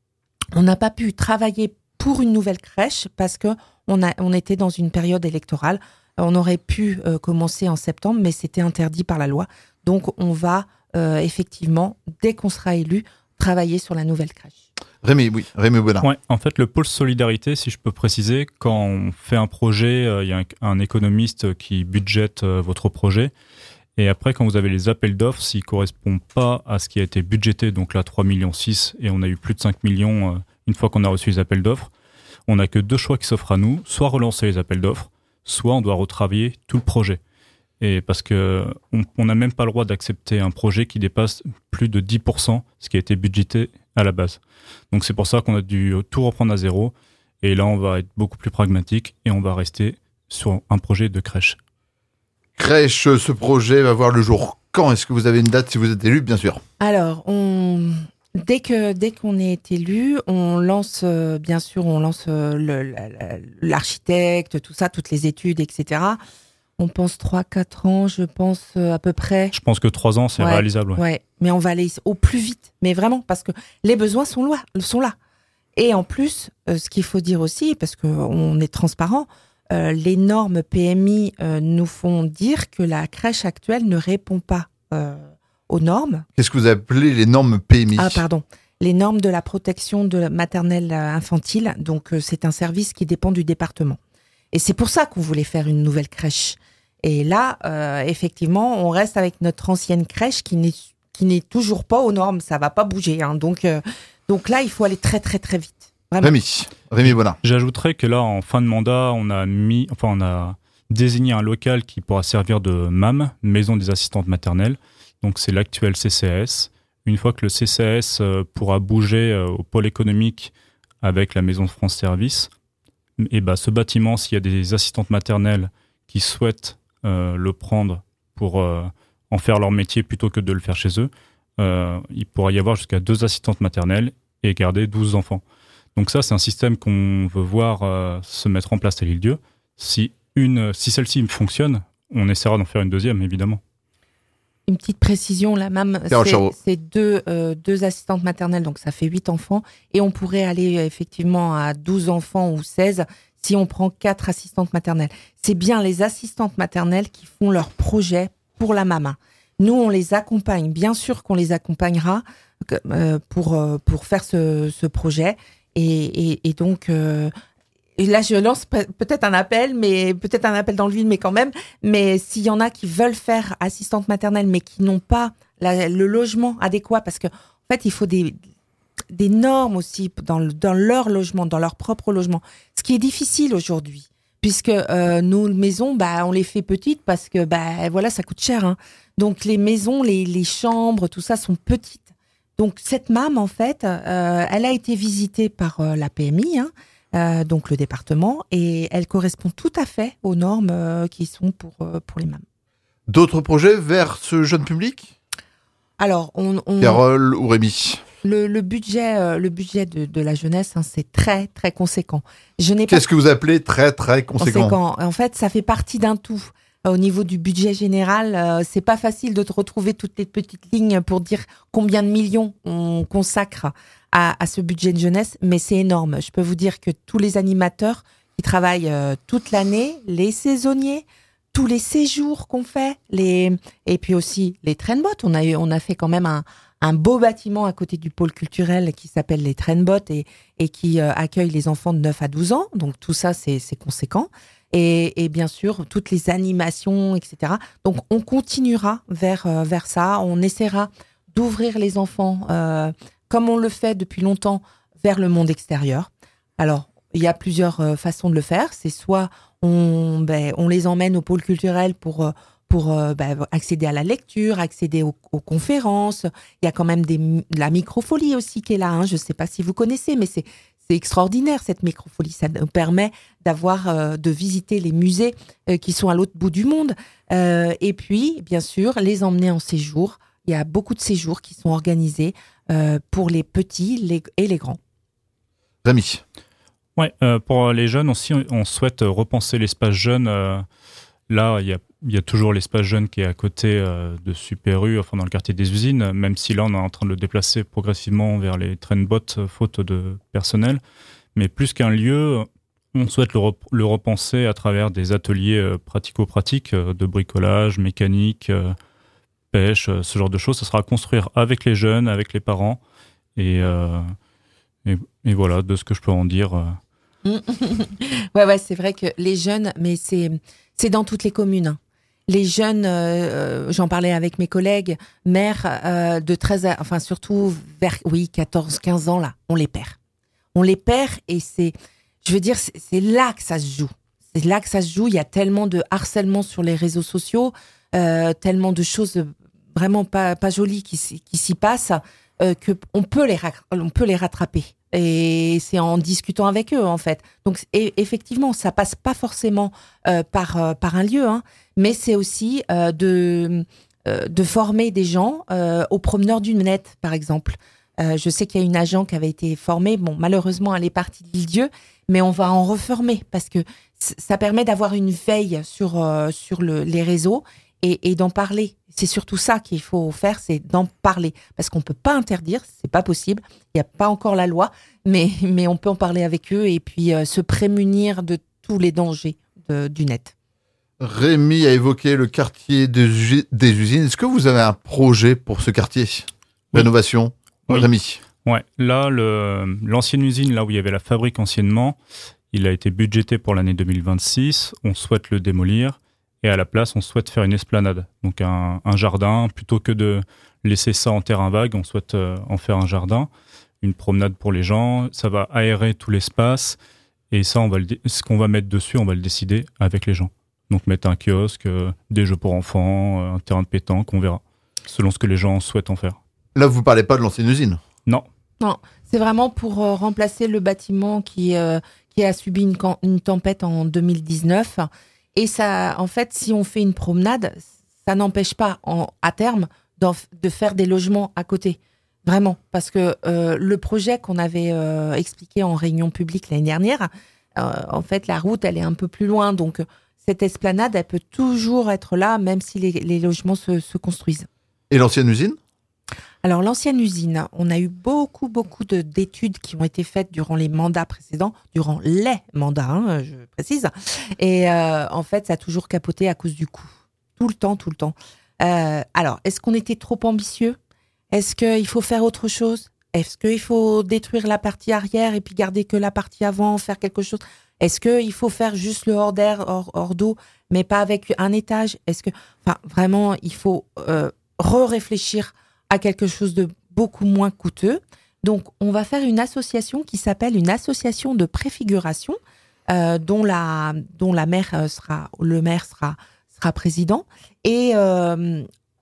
on n'a pas pu travailler pour une nouvelle crèche parce qu'on a, on était dans une période électorale. On aurait pu euh, commencer en septembre, mais c'était interdit par la loi. Donc, on va euh, effectivement, dès qu'on sera élu, travailler sur la nouvelle crèche. Rémi, oui, Rémi Bonin. Ouais, en fait, le pôle solidarité, si je peux préciser, quand on fait un projet, il euh, y a un, un économiste qui budgète euh, votre projet. Et après, quand vous avez les appels d'offres, s'ils ne correspondent pas à ce qui a été budgété, donc là, trois virgule six millions, et on a eu plus de cinq millions euh, une fois qu'on a reçu les appels d'offres, on n'a que deux choix qui s'offrent à nous, soit relancer les appels d'offres, soit on doit retravailler tout le projet. Et parce qu'on n'a même pas le droit d'accepter un projet qui dépasse plus de dix pour cent ce qui a été budgété à la base. Donc c'est pour ça qu'on a dû tout reprendre à zéro. Et là, on va être beaucoup plus pragmatique et on va rester sur un projet de crèche. Crèche, ce projet va voir le jour quand ? Est-ce que vous avez une date si vous êtes élu, bien sûr ? Alors, on... Dès que dès qu'on est élu, on lance euh, bien sûr, on lance euh, le, la, la, l'architecte, tout ça, toutes les études, et cetera. On pense trois quatre ans, je pense euh, à peu près. Je pense que trois ans, c'est ouais, réalisable. Ouais. ouais, mais on va aller au plus vite, mais vraiment parce que les besoins sont là, sont là. Et en plus, euh, ce qu'il faut dire aussi, parce que on est transparent, euh, les normes P M I euh, nous font dire que la crèche actuelle ne répond pas Euh, aux normes. Qu'est-ce que vous appelez les normes P M I ? Ah, pardon. Les normes de la protection de la maternelle infantile. Donc, euh, c'est un service qui dépend du département. Et c'est pour ça qu'on voulait faire une nouvelle crèche. Et là, euh, effectivement, on reste avec notre ancienne crèche qui n'est, qui n'est toujours pas aux normes. Ça va pas bouger. Hein. Donc, euh, donc là, il faut aller très, très, très vite. Vraiment. Rémi, Rémi Bonin. J'ajouterais que là, en fin de mandat, on a mis, enfin, on a désigné un local qui pourra servir de M A M, Maison des assistantes maternelles. Donc, c'est l'actuel C C A S. Une fois que le C C A S euh, pourra bouger euh, au pôle économique avec la Maison de France Service, et bah, ce bâtiment, s'il y a des assistantes maternelles qui souhaitent euh, le prendre pour euh, en faire leur métier plutôt que de le faire chez eux, euh, il pourra y avoir jusqu'à deux assistantes maternelles et garder douze enfants. Donc ça, c'est un système qu'on veut voir euh, se mettre en place à l'Île-Dieu. Si, une, si celle-ci fonctionne, on essaiera d'en faire une deuxième, évidemment. Une petite précision, la M A M, c'est, c'est deux, euh, deux assistantes maternelles, donc ça fait huit enfants. Et on pourrait aller effectivement à douze enfants ou seize si on prend quatre assistantes maternelles. C'est bien les assistantes maternelles qui font leur projet pour la M A M. Nous, on les accompagne. Bien sûr qu'on les accompagnera euh, pour, euh, pour faire ce, ce projet. Et, et, et donc, euh, et là, je lance pe- peut-être un appel, mais peut-être un appel dans le vide, mais quand même. Mais s'il y en a qui veulent faire assistante maternelle, mais qui n'ont pas la, le logement adéquat, parce que en fait, il faut des, des normes aussi dans, le, dans leur logement, dans leur propre logement. Ce qui est difficile aujourd'hui, puisque euh, nos maisons, bah, on les fait petites parce que, bah, voilà, ça coûte cher. Hein. Donc, les maisons, les, les chambres, tout ça sont petites. Donc, cette M A M, en fait, euh, elle a été visitée par euh, la P M I, hein, euh, donc le département, et elle correspond tout à fait aux normes euh, qui sont pour, euh, pour les M A M. D'autres projets vers ce jeune public ? Alors, on... on Carole ou Rémi ? Le, le budget, euh, le budget de, de la jeunesse, hein, c'est très, très conséquent. Je n'ai Qu'est-ce pas... que vous appelez très, très conséquent ? conséquent. En fait, ça fait partie d'un tout. Au niveau du budget général, euh, c'est pas facile de te retrouver toutes les petites lignes pour dire combien de millions on consacre à, à ce budget de jeunesse, mais c'est énorme. Je peux vous dire que tous les animateurs qui travaillent euh, toute l'année, les saisonniers, tous les séjours qu'on fait, les et puis aussi les train-bots. On a eu, on a fait quand même un, un beau bâtiment à côté du pôle culturel qui s'appelle les train-bots et, et qui euh, accueille les enfants de neuf à douze ans. Donc tout ça, c'est, c'est conséquent. Et, et bien sûr, toutes les animations, et cetera. Donc, on continuera vers, euh, vers ça. On essaiera d'ouvrir les enfants, euh, comme on le fait depuis longtemps, vers le monde extérieur. Alors, il y a plusieurs euh, façons de le faire. C'est soit on, ben, on les emmène au pôle culturel pour, euh, pour euh, ben, accéder à la lecture, accéder aux, aux conférences. Il y a quand même des, de la microfolie aussi qui est là. Hein. Je ne sais pas si vous connaissez, mais c'est C'est extraordinaire cette microfolie, ça nous permet d'avoir, euh, de visiter les musées euh, qui sont à l'autre bout du monde. Euh, et puis, bien sûr, les emmener en séjour. Il y a beaucoup de séjours qui sont organisés euh, pour les petits les, et les grands. Rémi. Ouais, euh, pour les jeunes aussi, on souhaite repenser l'espace jeune. Euh, là, il y a, il y a toujours l'espace jeune qui est à côté euh, de Super U, enfin dans le quartier des usines, même si là, on est en train de le déplacer progressivement vers les train-bots, faute de personnel. Mais plus qu'un lieu, on souhaite le, rep- le repenser à travers des ateliers euh, pratico-pratiques euh, de bricolage, mécanique, euh, pêche, euh, ce genre de choses. Ça sera à construire avec les jeunes, avec les parents. Et, euh, et, et voilà, de ce que je peux en dire. Euh. ouais, ouais, c'est vrai que les jeunes, mais c'est, c'est dans toutes les communes. Les jeunes, euh, j'en parlais avec mes collègues, mères euh, de treize à, enfin surtout vers, oui, quatorze, quinze ans, là, on les perd. On les perd et c'est, je veux dire, c'est, c'est là que ça se joue. C'est là que ça se joue. Il y a tellement de harcèlement sur les réseaux sociaux, euh, tellement de choses vraiment pas, pas jolies qui, qui s'y passent, euh, qu'on peut les, on peut les rattraper. Et c'est en discutant avec eux, en fait. Donc, et, effectivement, ça passe pas forcément euh, par, euh, par un lieu, hein, mais c'est aussi euh, de, euh, de former des gens euh, aux promeneurs du net, par exemple. Euh, je sais qu'il y a une agent qui avait été formée. Bon, malheureusement, elle est partie de l'Île-Dieu, mais on va en reformer parce que c- ça permet d'avoir une veille sur, euh, sur le, les réseaux et, et d'en parler. C'est surtout ça qu'il faut faire, c'est d'en parler. Parce qu'on ne peut pas interdire, c'est pas possible. Il n'y a pas encore la loi, mais, mais on peut en parler avec eux et puis euh, se prémunir de tous les dangers de, du net. Rémi a évoqué le quartier des, des usines. Est-ce que vous avez un projet pour ce quartier ? Oui. Rénovation ? Oui. Rémi ? Ouais, là, le, l'ancienne usine, là où il y avait la fabrique anciennement, il a été budgété pour l'année deux mille vingt-six. On souhaite le démolir et à la place, on souhaite faire une esplanade, donc un, un jardin, plutôt que de laisser ça en terrain vague, on souhaite euh, en faire un jardin, une promenade pour les gens, ça va aérer tout l'espace, et ça, on va le, ce qu'on va mettre dessus, on va le décider avec les gens. Donc mettre un kiosque, euh, des jeux pour enfants, euh, un terrain de pétanque, on verra, selon ce que les gens souhaitent en faire. Là, vous ne parlez pas de l'ancienne usine? Non. Non, c'est vraiment pour euh, remplacer le bâtiment qui, euh, qui a subi une, une tempête en deux mille dix-neuf. Et ça, en fait, si on fait une promenade, ça n'empêche pas, en, à terme, de faire des logements à côté. Vraiment. Parce que euh, le projet qu'on avait euh, expliqué en réunion publique l'année dernière, euh, en fait, la route, elle est un peu plus loin. Donc, cette esplanade, elle peut toujours être là, même si les, les logements se, se construisent. Et l'ancienne usine? Alors, l'ancienne usine, on a eu beaucoup, beaucoup de, d'études qui ont été faites durant les mandats précédents, durant les mandats, hein, je précise. Et euh, en fait, ça a toujours capoté à cause du coût. Tout le temps, tout le temps. Euh, alors, est-ce qu'on était trop ambitieux? Est-ce qu'il faut faire autre chose? Est-ce qu'il faut détruire la partie arrière et puis garder que la partie avant, faire quelque chose? Est-ce qu'il faut faire juste le hors d'air, hors, hors d'eau, mais pas avec un étage? Est-ce que, enfin, vraiment, il faut euh, re-réfléchir à quelque chose de beaucoup moins coûteux. Donc, on va faire une association qui s'appelle une association de préfiguration, euh, dont la dont la maire sera, le maire sera sera président, et euh,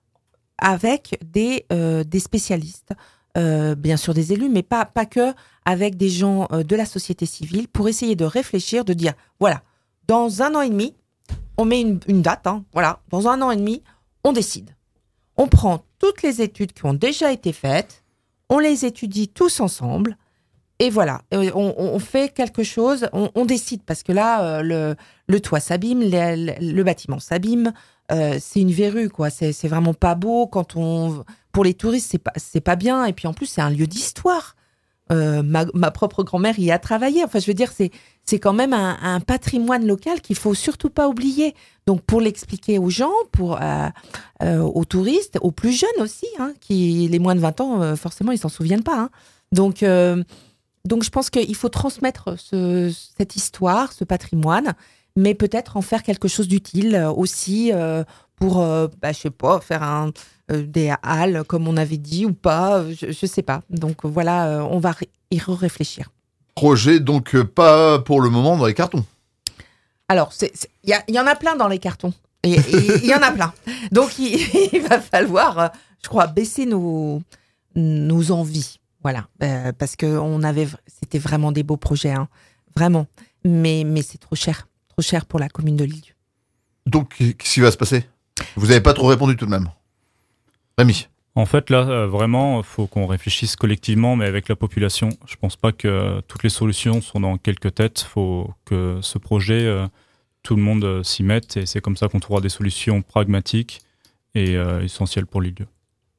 avec des euh, des spécialistes, euh, bien sûr des élus, mais pas pas que, avec des gens euh, de la société civile, pour essayer de réfléchir, de dire voilà, dans un an et demi, on met une, une date, hein, voilà, dans un an et demi, on décide. On prend toutes les études qui ont déjà été faites, on les étudie tous ensemble, et voilà, on, on fait quelque chose, on, on décide, parce que là, euh, le, le toit s'abîme, le, le bâtiment s'abîme, euh, c'est une verrue, quoi. C'est, c'est vraiment pas beau. Quand on, pour les touristes, c'est pas, c'est pas bien, et puis en plus, c'est un lieu d'histoire. Euh, ma, ma propre grand-mère y a travaillé. Enfin, je veux dire, c'est, c'est quand même un, un patrimoine local qu'il faut surtout pas oublier. Donc, pour l'expliquer aux gens, pour euh, euh, aux touristes, aux plus jeunes aussi, hein, qui les moins de vingt ans, euh, forcément, ils s'en souviennent pas. Hein. Donc, euh, donc, je pense qu'il faut transmettre ce, cette histoire, ce patrimoine, mais peut-être en faire quelque chose d'utile aussi euh, pour, euh, bah, je sais pas, faire un Euh, des halles, comme on avait dit, ou pas, je, je sais pas. Donc voilà, euh, on va ré- y réfléchir. Projet donc euh, pas pour le moment dans les cartons. Alors, il y, y en a plein dans les cartons. Il y, y en a plein. Donc il, il va falloir, euh, je crois, baisser nos, nos envies. Voilà. Euh, parce que on avait, c'était vraiment des beaux projets, hein. Vraiment. Mais, mais c'est trop cher. Trop cher pour la commune de L'Île-d'Yeu. Donc, qu'est-ce qui va se passer? Vous n'avez pas trop répondu tout de même. Rémi. En fait, là, euh, vraiment, il faut qu'on réfléchisse collectivement, mais avec la population. Je ne pense pas que euh, toutes les solutions sont dans quelques têtes. Il faut que ce projet, euh, tout le monde euh, s'y mette, et c'est comme ça qu'on trouvera des solutions pragmatiques et euh, essentielles pour l'Île-d'Yeu.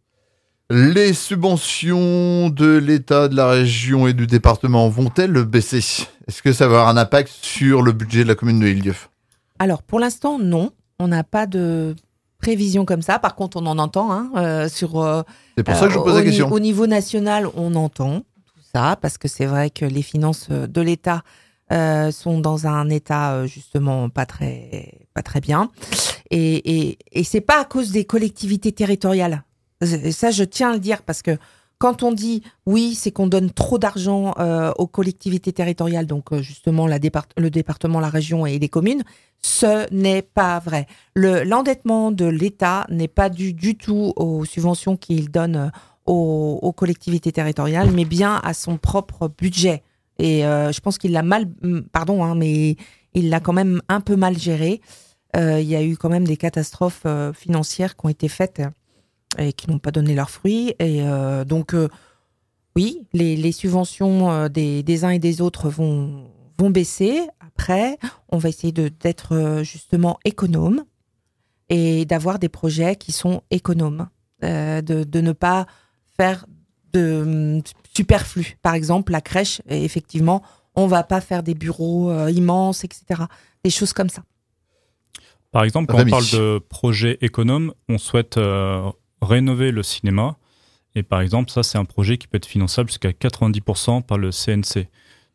Les subventions de l'État, de la région et du département vont-elles baisser? Est-ce que ça va avoir un impact sur le budget de la commune de L'Île-d'Yeu? Alors, pour l'instant, non. On n'a pas de prévision comme ça. Par contre, on en entend. Hein, euh, sur, euh, c'est pour ça que je vous pose au, la question. Au niveau national, on entend tout ça, parce que c'est vrai que les finances de l'État euh, sont dans un état euh, justement pas très, pas très bien. Et, et, et c'est pas à cause des collectivités territoriales. Ça, je tiens à le dire, parce que quand on dit oui, c'est qu'on donne trop d'argent euh, aux collectivités territoriales, donc euh, justement la départ- le département, la région et les communes, ce n'est pas vrai. Le, l'endettement de l'État n'est pas dû du tout aux subventions qu'il donne aux, aux collectivités territoriales, mais bien à son propre budget. Et euh, je pense qu'il l'a mal, pardon, hein, mais il l'a quand même un peu mal géré. Euh, il y a eu quand même des catastrophes euh, financières qui ont été faites et qui n'ont pas donné leurs fruits. Et euh, donc, euh, oui, les, les subventions euh, des, des uns et des autres vont, vont baisser. Après, on va essayer de, d'être euh, justement économe et d'avoir des projets qui sont économes, euh, de, de ne pas faire de superflu. Par exemple, la crèche, effectivement, on ne va pas faire des bureaux euh, immenses, et cetera. Des choses comme ça. Par exemple, quand Rémi. on parle de projet économe, on souhaite euh, rénover le cinéma. Et par exemple, ça, c'est un projet qui peut être finançable jusqu'à quatre-vingt-dix pour cent par le C N C.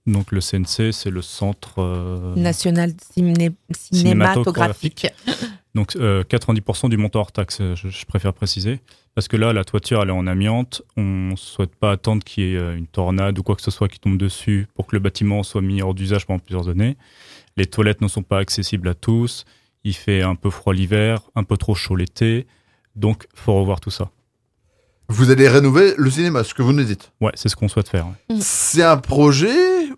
Donc le C N C, c'est le Centre euh, national ciné- cinématographique. Donc euh, quatre-vingt-dix pour cent du montant hors taxe, je, je préfère préciser. Parce que là, la toiture, elle est en amiante. On ne souhaite pas attendre qu'il y ait une tornade ou quoi que ce soit qui tombe dessus pour que le bâtiment soit mis hors d'usage pendant plusieurs années. Les toilettes ne sont pas accessibles à tous. Il fait un peu froid l'hiver, un peu trop chaud l'été. Donc, il faut revoir tout ça. Vous allez rénover le cinéma, ce que vous nous dites. Ouais, c'est ce qu'on souhaite faire. Ouais. Mm. C'est un projet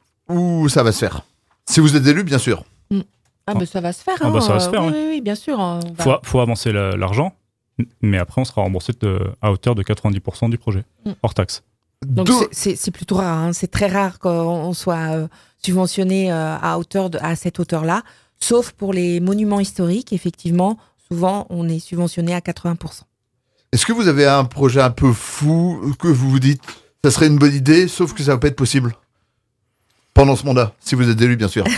ou ça va se faire? Si vous êtes élu, bien sûr. Mm. Ah, bah ça va se faire. Ah hein. bah ça va se faire, oui, ouais. oui, oui, bien sûr. Il va... faut, faut avancer la, l'argent, mais après, on sera remboursé de, à hauteur de quatre-vingt-dix pour cent du projet, mm. hors taxe. Donc, c'est, c'est, c'est plutôt rare. Hein. C'est très rare qu'on soit euh, subventionné euh, à, hauteur de, à cette hauteur-là, sauf pour les monuments historiques. Effectivement, souvent, on est subventionné à quatre-vingts pour cent. Est-ce que vous avez un projet un peu fou que vous vous dites, ça serait une bonne idée, sauf que ça va pas être possible pendant ce mandat, si vous êtes élu, bien sûr.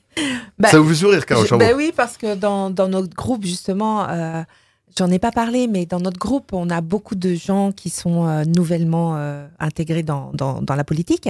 Bah, ça vous fait sourire, Carole Charvaux? Bah oui, parce que dans, dans notre groupe, justement, euh, j'en ai pas parlé, mais dans notre groupe, on a beaucoup de gens qui sont euh, nouvellement euh, intégrés dans, dans, dans la politique.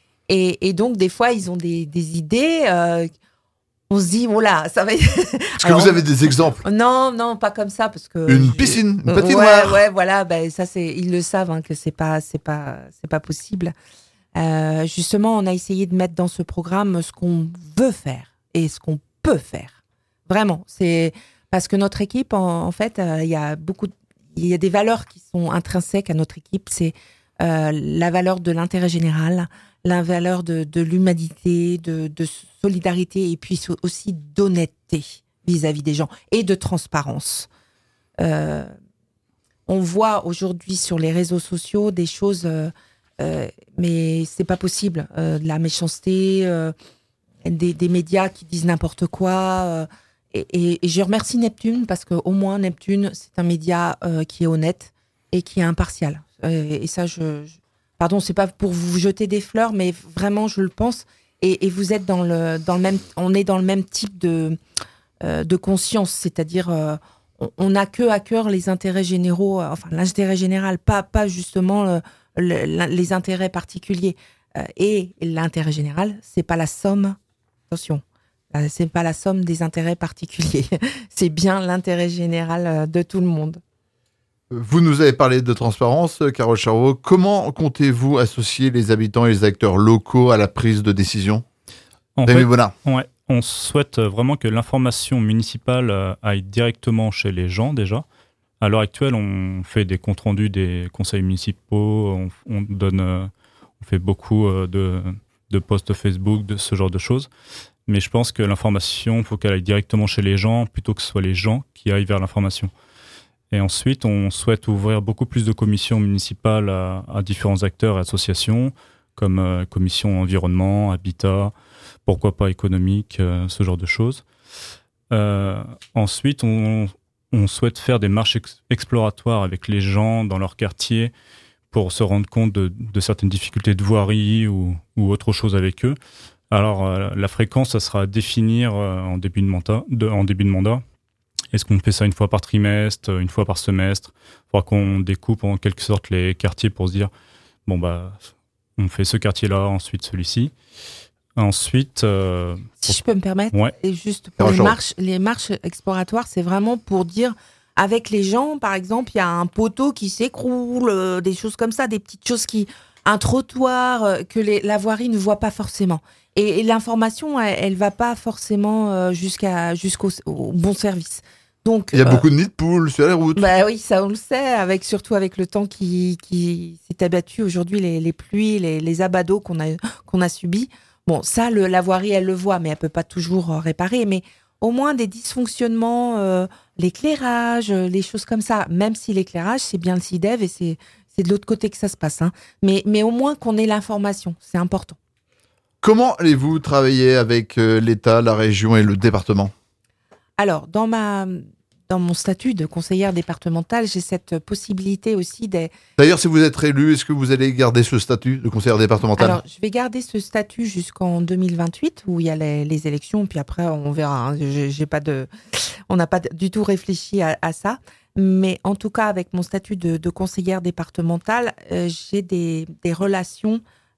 Et, et donc, des fois, ils ont des, des idées. Euh, on se dit, voilà, ça va. Est-ce que vous avez des exemples? Non, non, pas comme ça, parce que. Une je... piscine, une patinoire. Ouais, ouais, voilà. Ben ça, c'est, ils le savent hein, que c'est pas, c'est pas, c'est pas possible. Euh, justement, on a essayé de mettre dans ce programme ce qu'on veut faire et ce qu'on peut faire. Vraiment, c'est parce que notre équipe, en, en fait, il euh, y a beaucoup, il y a des valeurs qui sont intrinsèques à notre équipe. C'est euh, la valeur de l'intérêt général, la valeur de, de l'humanité, de, de solidarité et puis aussi d'honnêteté vis-à-vis des gens et de transparence. Euh, on voit aujourd'hui sur les réseaux sociaux des choses, euh, euh, mais c'est pas possible. Euh, de la méchanceté, euh, des, des médias qui disent n'importe quoi. Euh, et, et, et je remercie Neptune parce qu'au moins Neptune, c'est un média euh, qui est honnête et qui est impartial. Euh, et ça, je, je Pardon, c'est pas pour vous jeter des fleurs, mais vraiment, je le pense. Et, et vous êtes dans le, dans le même, on est dans le même type de, euh, de conscience, c'est-à-dire, euh, on n'a que à cœur les intérêts généraux, euh, enfin l'intérêt général, pas, pas justement euh, le, les intérêts particuliers. Euh, et l'intérêt général, c'est pas la somme. Attention, euh, c'est pas la somme des intérêts particuliers. C'est bien l'intérêt général euh, de tout le monde. Vous nous avez parlé de transparence, Carole Charvaux. Comment comptez-vous associer les habitants et les acteurs locaux à la prise de décision? En fait, ouais, on souhaite vraiment que l'information municipale aille directement chez les gens déjà. À l'heure actuelle, on fait des comptes rendus des conseils municipaux, on, on, donne, on fait beaucoup de, de posts Facebook, de ce genre de choses. Mais je pense que l'information, il faut qu'elle aille directement chez les gens plutôt que ce soit les gens qui aillent vers l'information. Et ensuite, on souhaite ouvrir beaucoup plus de commissions municipales à, à différents acteurs et associations, comme euh, commission environnement, habitat, pourquoi pas économique, euh, ce genre de choses. Euh, ensuite, on, on souhaite faire des marches ex- exploratoires avec les gens dans leur quartier pour se rendre compte de, de certaines difficultés de voirie ou, ou autre chose avec eux. Alors, euh, la fréquence, ça sera à définir euh, en début de mandat. De, en début de mandat. Est-ce qu'on fait ça une fois par trimestre, une fois par semestre? Il faudra qu'on découpe en quelque sorte les quartiers pour se dire, bon, bah, on fait ce quartier-là, ensuite celui-ci. Ensuite... Euh, si pour... je peux me permettre, ouais. et juste pour les marches, les marches exploratoires, c'est vraiment pour dire, avec les gens, par exemple, il y a un poteau qui s'écroule, euh, des choses comme ça, des petites choses qui... Un trottoir euh, que les, la voirie ne voit pas forcément. Et, et l'information, elle ne va pas forcément euh, jusqu'à, jusqu'au au bon service. Donc, il y a euh, beaucoup de nids de poules sur les routes. Bah oui, ça on le sait, avec, surtout avec le temps qui, qui s'est abattu aujourd'hui, les, les pluies, les, les abados qu'on a, qu'on a subis. Bon, ça, le, la voirie, elle le voit, mais elle ne peut pas toujours réparer. Mais au moins des dysfonctionnements, euh, l'éclairage, les choses comme ça. Même si l'éclairage, c'est bien le CIDEV et c'est, c'est de l'autre côté que ça se passe. Hein. Mais, mais au moins qu'on ait l'information, c'est important. Comment allez-vous travailler avec euh, l'État, la région et le département ? Alors, dans, ma, dans mon statut de conseillère départementale, j'ai cette possibilité aussi des... D'ailleurs, si vous êtes élu, est-ce que vous allez garder ce statut de conseillère départementale ? Alors, je vais garder ce statut jusqu'en deux mille vingt-huit, où il y a les, les élections, puis après, on verra. Hein. J'ai, j'ai pas de... On n'a pas du tout réfléchi à, à ça. Mais en tout cas, avec mon statut de, de conseillère départementale, euh, j'ai des, des relations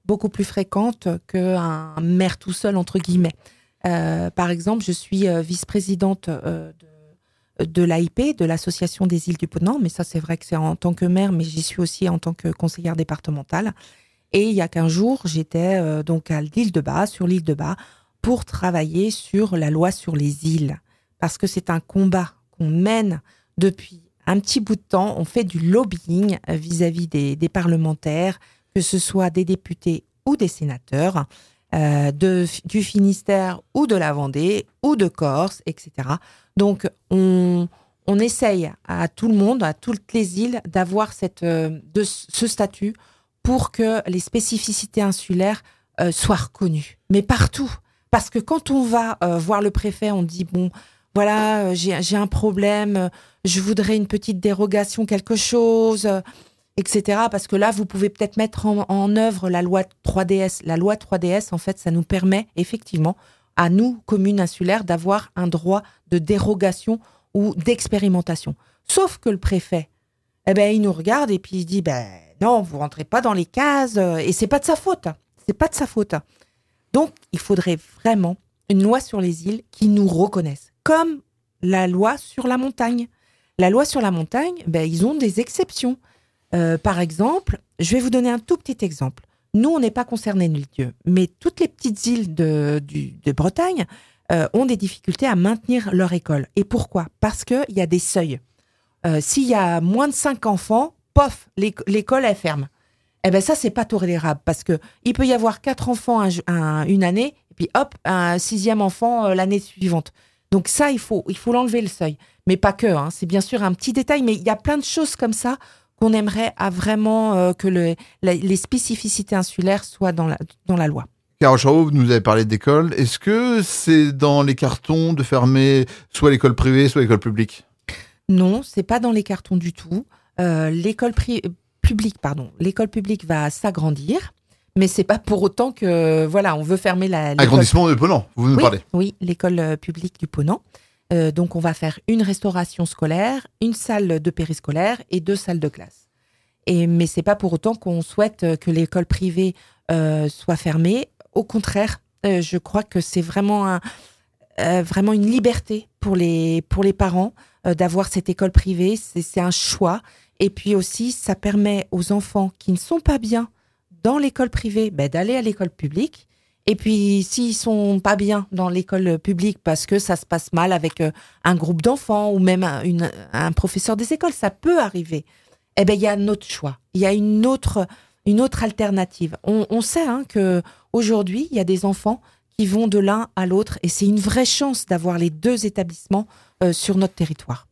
beaucoup plus fréquentes qu'un maire tout seul, entre guillemets. Euh, par exemple, je suis euh, vice-présidente euh, de, de l'A I P, de l'Association des îles du Ponant, mais ça c'est vrai que c'est en tant que maire, mais j'y suis aussi en tant que conseillère départementale. Et il y a quinze jours, j'étais euh, donc à l'île de Bas, sur l'île de Bas, pour travailler sur la loi sur les îles. Parce que c'est un combat qu'on mène depuis un petit bout de temps. On fait du lobbying vis-à-vis des, des parlementaires, que ce soit des députés ou des sénateurs, euh, de, du Finistère ou de la Vendée ou de Corse, et cetera. Donc, on, on essaye à tout le monde, à toutes les îles, d'avoir cette, euh, de ce statut pour que les spécificités insulaires euh, soient reconnues. Mais partout. Parce que quand on va euh, voir le préfet, on dit, bon, voilà, euh, j'ai, j'ai un problème, euh, je voudrais une petite dérogation, quelque chose, euh, et cetera. Parce que là, vous pouvez peut-être mettre en, en œuvre la loi trois D S. La loi trois D S, en fait, ça nous permet, effectivement, à nous, communes insulaires, d'avoir un droit de dérogation ou d'expérimentation. Sauf que le préfet, eh ben, il nous regarde et puis il dit, ben, non, vous rentrez pas dans les cases, et c'est pas de sa faute. C'est pas de sa faute. Donc, il faudrait vraiment une loi sur les îles qui nous reconnaisse, comme la loi sur la montagne. La loi sur la montagne, ben, ils ont des exceptions. Euh, par exemple, je vais vous donner un tout petit exemple. Nous, on n'est pas concernés, nous, Dieu, mais toutes les petites îles de, du, de Bretagne euh, ont des difficultés à maintenir leur école. Et pourquoi ? Parce qu'il y a des seuils. Euh, s'il y a moins de cinq enfants, pof, l'école, elle ferme. Eh bien, ça, c'est pas tolérable parce que il peut y avoir quatre enfants un, un, une année et puis hop, un sixième enfant euh, l'année suivante. Donc ça, il faut, il faut l'enlever le seuil. Mais pas que, hein, c'est bien sûr un petit détail, mais il y a plein de choses comme ça qu'on aimerait à vraiment euh, que le, la, les spécificités insulaires soient dans la, dans la loi. Carole Charot, vous nous avez parlé d'école. Est-ce que c'est dans les cartons de fermer soit l'école privée, soit l'école publique ? Non, c'est pas dans les cartons du tout. Euh, l'école pri- publique, pardon, l'école publique va s'agrandir, mais c'est pas pour autant que voilà, on veut fermer la. L'école... Agrandissement de Ponant, vous nous oui, parlez. Oui, l'école publique du Ponant. Euh, donc, on va faire une restauration scolaire, une salle de périscolaire et deux salles de classe. Et mais c'est pas pour autant qu'on souhaite que l'école privée euh, soit fermée. Au contraire, euh, je crois que c'est vraiment un, euh, vraiment une liberté pour les pour les parents euh, d'avoir cette école privée. C'est, c'est un choix. Et puis aussi, ça permet aux enfants qui ne sont pas bien dans l'école privée ben, d'aller à l'école publique. Et puis, s'ils sont pas bien dans l'école publique parce que ça se passe mal avec euh, un groupe d'enfants ou même un, une, un professeur des écoles, ça peut arriver. Eh ben, il y a un autre choix. Il y a une autre, une autre alternative. On, on sait hein, que aujourd'hui, il y a des enfants qui vont de l'un à l'autre et c'est une vraie chance d'avoir les deux établissements euh, sur notre territoire.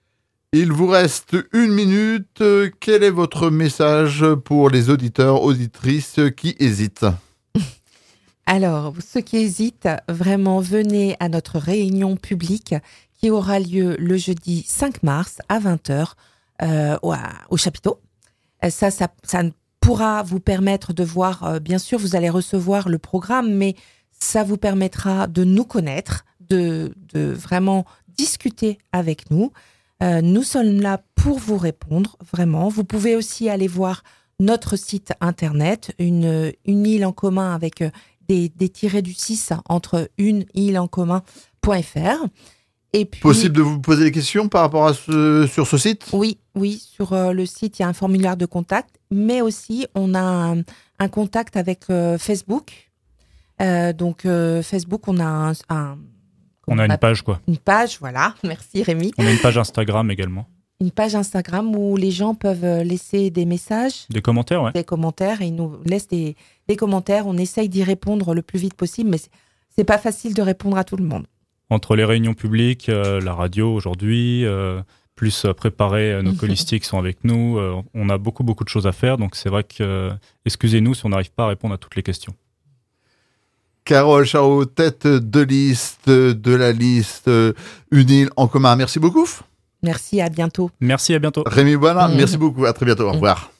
Il vous reste une minute. Quel est votre message pour les auditeurs, auditrices qui hésitent ? Alors, ceux qui hésitent, vraiment, venez à notre réunion publique qui aura lieu le jeudi cinq mars à vingt heures euh, au, au chapiteau. Ça, ça, ça pourra vous permettre de voir, euh, bien sûr, vous allez recevoir le programme, mais ça vous permettra de nous connaître, de, de vraiment discuter avec nous. Euh, nous sommes là pour vous répondre, vraiment. Vous pouvez aussi aller voir notre site internet, une, une île en commun avec des, des tirets du six entre une île en commun point f r. Et puis, possible de vous poser des questions par rapport à ce, sur ce site ? Oui, oui, sur euh, le site, il y a un formulaire de contact, mais aussi on a un, un contact avec euh, Facebook. Euh, donc euh, Facebook, on a un... un On a une page, quoi. Une page, voilà. Merci, Rémi. On a une page Instagram également. Une page Instagram où les gens peuvent laisser des messages. Des commentaires, ouais. Des commentaires, et ils nous laissent des, des commentaires. On essaye d'y répondre le plus vite possible, mais c'est, c'est pas facile de répondre à tout le monde. Entre les réunions publiques, euh, la radio aujourd'hui, euh, plus euh, préparer euh, nos colistiques qui sont avec nous, euh, on a beaucoup, beaucoup de choses à faire. Donc c'est vrai que, euh, excusez-nous si on n'arrive pas à répondre à toutes les questions. Carole Charot, tête de liste de la liste Une île en commun. Merci beaucoup. Merci, à bientôt. Merci, à bientôt. Rémi Boilin, mmh. merci beaucoup. À très bientôt. Au revoir.